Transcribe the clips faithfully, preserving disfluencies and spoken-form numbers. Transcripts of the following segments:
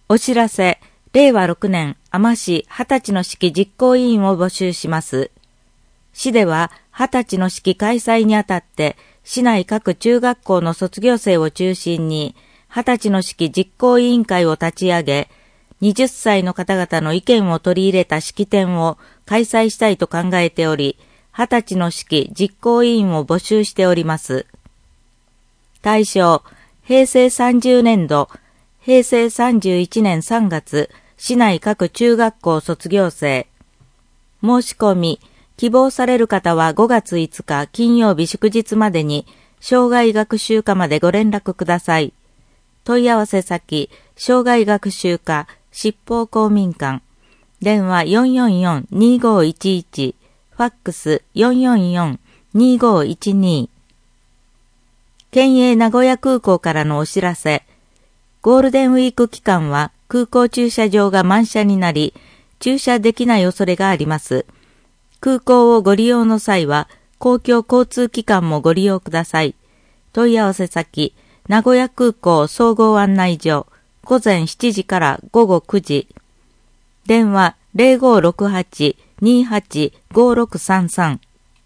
お知らせ、れいわろくねんあま市はたちの式実行委員を募集します。市でははたちの式開催にあたって、市内各中学校の卒業生を中心に、はたちの式実行委員会を立ち上げ、はたちの方々の意見を取り入れた式典を開催したいと考えており、はたちの式実行委員を募集しております。対象、へいせいさんじゅうねんど、へいせいさんじゅういちねんさんがつ、市内各中学校卒業生。申し込み、希望される方はごがついつか金曜日祝日までに、障害学習課までご連絡ください。問い合わせ先、障害学習課、執法公民館。電話 よんよんよんにごいちいち、ファックス よんよんよんにごいちに。県営名古屋空港からのお知らせ。ゴールデンウィーク期間は空港駐車場が満車になり、駐車できない恐れがあります。空港をご利用の際は、公共交通機関もご利用ください。問い合わせ先、名古屋空港総合案内所、ごぜんしちじからごごくじ。電話 ゼロごろくはち にはち ごろくさんさん。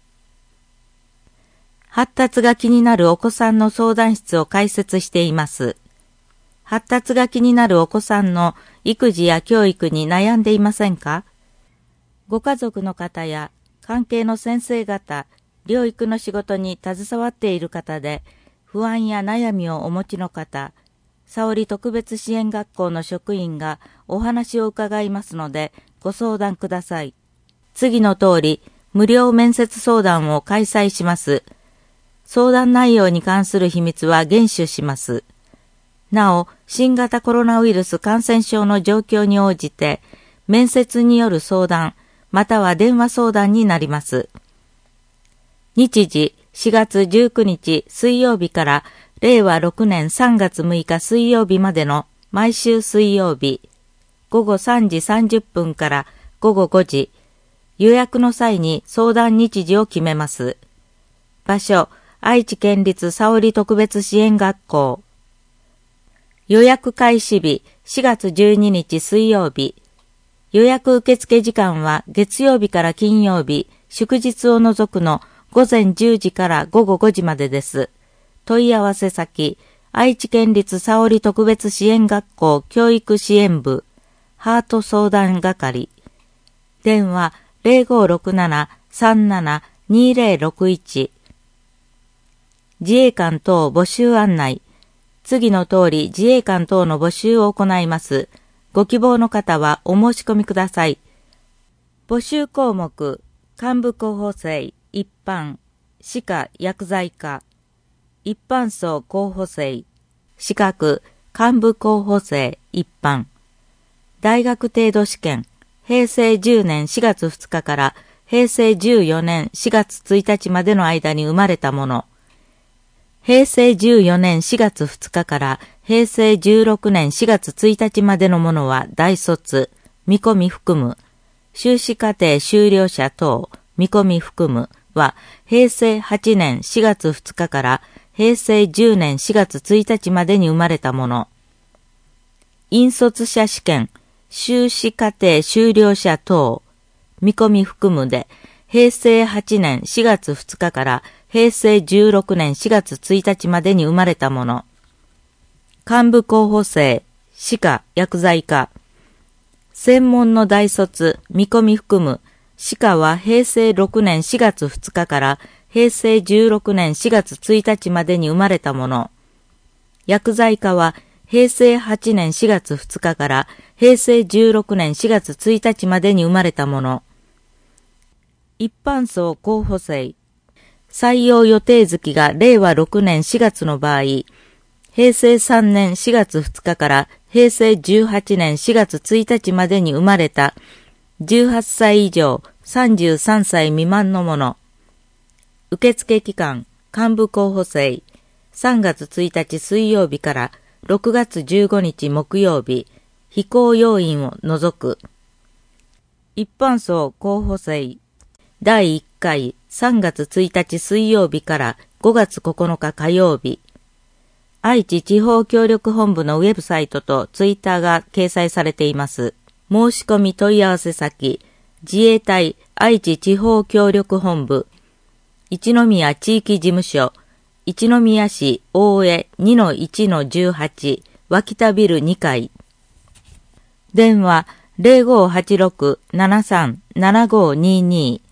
発達が気になるお子さんの相談室を開設しています。発達が気になるお子さんの育児や教育に悩んでいませんか？ご家族の方や関係の先生方、療育の仕事に携わっている方で、不安や悩みをお持ちの方、沙織特別支援学校の職員がお話を伺いますので、ご相談ください。次の通り、無料面接相談を開催します。相談内容に関する秘密は厳守します。なお、新型コロナウイルス感染症の状況に応じて、面接による相談、または電話相談になります。日時、しがつじゅうくにち水曜日かられいわろくねんさんがつむいか水曜日までの毎週水曜日、ごごさんじさんじゅっぷんからごごごじ、予約の際に相談日時を決めます。場所、愛知県立沙織特別支援学校。予約開始日、しがつじゅうににち水曜日。予約受付時間は月曜日から金曜日、祝日を除くのごぜんじゅうじからごごごじまでです。問い合わせ先、愛知県立沙織特別支援学校教育支援部、ハート相談係。電話 ゼロごろくなな さんなな にゼロろくいち。自衛官等募集案内。次の通り自衛官等の募集を行います。ご希望の方はお申し込みください。募集項目、幹部候補生、一般、歯科薬剤科、一般層候補生、資格、幹部候補生、一般、大学程度試験、へいせいじゅうねんしがつふつかからへいせいじゅうよねんしがつついたちまでの間に生まれたもの、へいせいじゅうよねんしがつふつかからへいせいじゅうろくねんしがつついたちまでのものは大卒、見込み含む、修士課程修了者等、見込み含むはへいせいはちねんしがつふつかからへいせいじゅうねんしがつついたちまでに生まれたもの。引率者試験、修士課程修了者等、見込み含むで、へいせいはちねんしがつふつかからへいせいじゅうろくねんしがつついたちまでに生まれたもの。幹部候補生、歯科薬剤科。専門の大卒、見込み含む、歯科はへいせいろくねんしがつふつかからへいせいじゅうろくねんしがつついたちまでに生まれたもの。薬剤科はへいせいはちねんしがつふつかからへいせいじゅうろくねんしがつついたちまでに生まれたもの。一般層候補生。採用予定月がれいわろくねんしがつの場合、へいせいさんねんしがつふつかからへいせいじゅうはちねんしがつついたちまでに生まれたじゅうはっさい以上さんじゅうさんさい未満のもの。受付期間、幹部候補生、さんがつついたち水曜日からろくがつじゅうごにち木曜日、非公要員を除く。一般層候補生、だいいっかいさんがつついたち水曜日からごがつここのか火曜日。 愛知地方協力本部のウェブサイトとツイッターが掲載されています。申し込み問い合わせ先、自衛隊愛知地方協力本部、一宮地域事務所、一宮市大江 にのいちのじゅうはち 脇田ビルにかい。電話 ゼロごーはちろく ななさん ななごーにーにー